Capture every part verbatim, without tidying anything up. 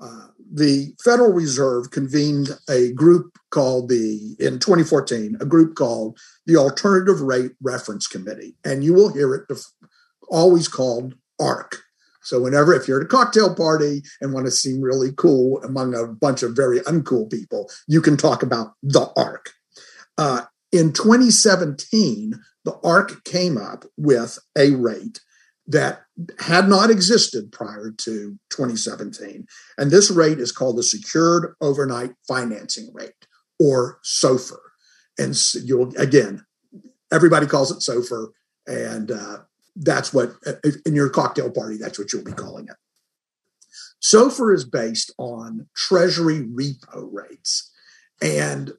Uh, the Federal Reserve convened a group called the, in twenty fourteen, a group called the Alternative Rate Reference Committee. And you will hear it def- always called A R C. So whenever, if you're at a cocktail party and want to seem really cool among a bunch of very uncool people, you can talk about the A R C. Uh, in twenty seventeen, the A R C came up with a rate that had not existed prior to twenty seventeen. And this rate is called the Secured Overnight Financing Rate, or SOFR. And so you'll, again, everybody calls it SOFR, and uh, that's what, in your cocktail party, that's what you'll be calling it. SOFR is based on Treasury repo rates. And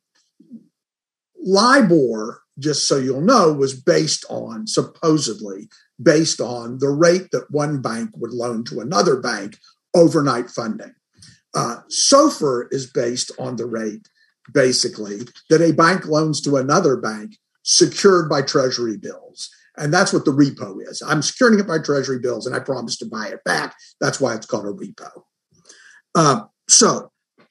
LIBOR, just so you'll know, was based on, supposedly, based on the rate that one bank would loan to another bank, overnight funding. Uh, SOFR is based on the rate, basically, that a bank loans to another bank secured by Treasury bills. And that's what the repo is. I'm securing it by Treasury bills, and I promise to buy it back. That's why it's called a repo. Uh, so,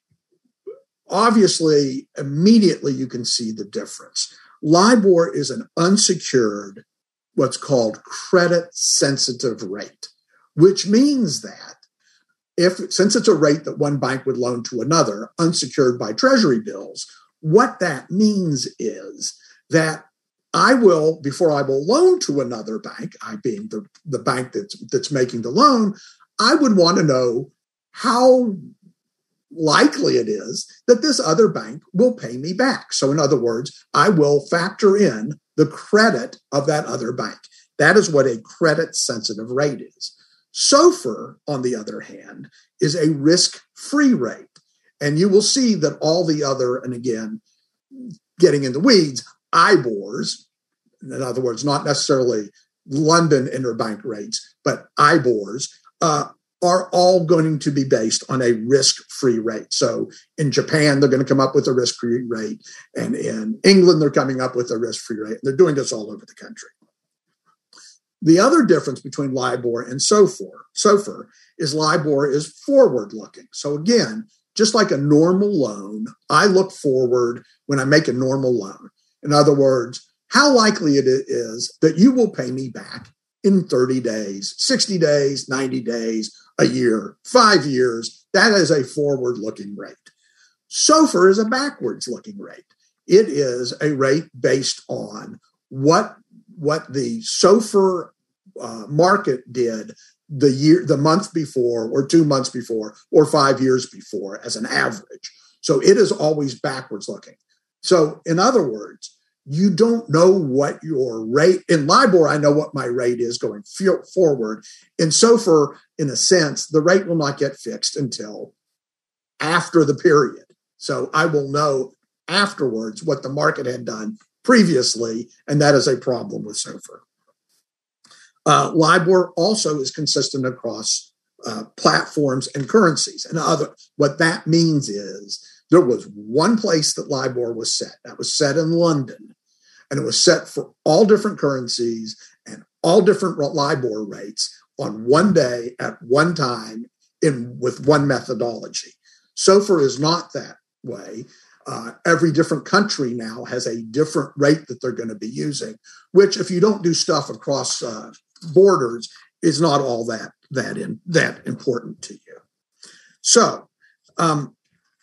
obviously, immediately you can see the difference. LIBOR is an unsecured, what's called credit-sensitive rate, which means that if, since it's a rate that one bank would loan to another, unsecured by Treasury bills, what that means is that I will, before I will loan to another bank, I being the, the bank that's, that's making the loan, I would want to know how likely it is that this other bank will pay me back. So in other words, I will factor in the credit of that other bank. That is what a credit-sensitive rate is. SOFR, on the other hand, is a risk-free rate. And you will see that all the other, and again, getting in the weeds, I B O Rs, in other words, not necessarily London interbank rates, but I B O Rs, uh, are all going to be based on a risk-free rate. So in Japan, they're going to come up with a risk-free rate. And in England, they're coming up with a risk-free rate. They're doing this all over the country. The other difference between LIBOR and SOFR, SOFR is LIBOR is forward-looking. So again, just like a normal loan, I look forward when I make a normal loan. In other words, how likely it is that you will pay me back in thirty days, sixty days, ninety days, a year, five years. That is a forward-looking rate. SOFR is a backwards-looking rate. It is a rate based on what, what the SOFR uh, market did the year, the month before, or two months before, or five years before as an average. So it is always backwards-looking. So in other words, you don't know what your rate, in LIBOR, I know what my rate is going f- forward. In SOFR, in a sense, the rate will not get fixed until after the period. So I will know afterwards what the market had done previously, and that is a problem with SOFR. Uh, LIBOR also is consistent across uh, platforms and currencies. And other, what that means is there was one place that LIBOR was set. That was set in London. And it was set for all different currencies and all different LIBOR rates on one day at one time in with one methodology. SOFR is not that way. Uh, every different country now has a different rate that they're going to be using, which if you don't do stuff across uh, borders is not all that, that, in, that important to you. So, um,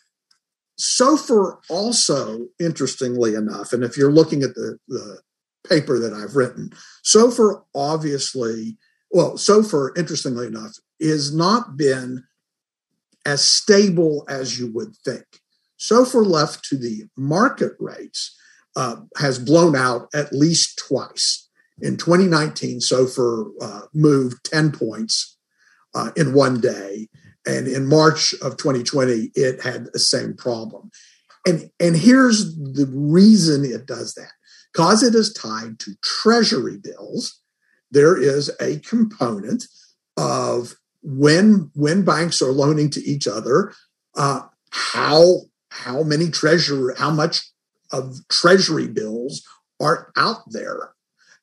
SOFR also, interestingly enough, and if you're looking at the, the paper that I've written, SOFR obviously, well, SOFR, interestingly enough, has not been as stable as you would think. SOFR left to the market rates uh, has blown out at least twice. In twenty nineteen, SOFR uh, moved ten points uh, in one day. And in March of twenty twenty, it had the same problem. And, and here's the reason it does that. Because it is tied to Treasury bills, there is a component of when, when banks are loaning to each other, uh, how, how many treasury, how much of Treasury bills are out there.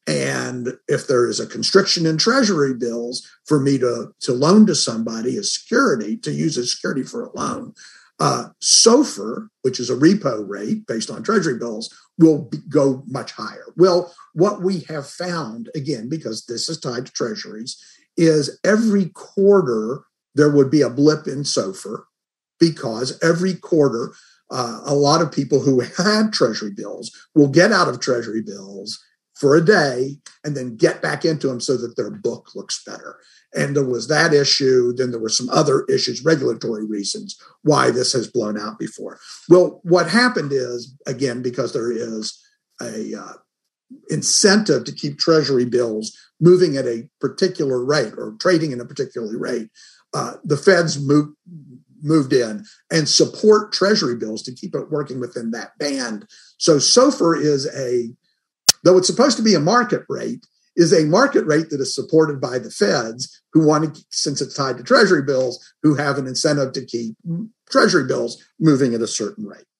And if there is a constriction in treasury bills for me to, to loan to somebody as security, to use as security for a loan, uh, SOFR, which is a repo rate based on treasury bills, will be, go much higher. Well, what we have found, again, because this is tied to treasuries, is every quarter there would be a blip in SOFR, because every quarter uh, a lot of people who had treasury bills will get out of treasury bills for a day and then get back into them so that their book looks better. And there was that issue. Then there were some other issues, regulatory reasons why this has blown out before. Well, what happened is, again, because there is a uh, incentive to keep treasury bills moving at a particular rate or trading in a particular rate, uh, the Feds moved, moved in and support treasury bills to keep it working within that band. So SOFR is a, though it's supposed to be a market rate, is a market rate that is supported by the Feds, who want to, since it's tied to treasury bills, who have an incentive to keep treasury bills moving at a certain rate.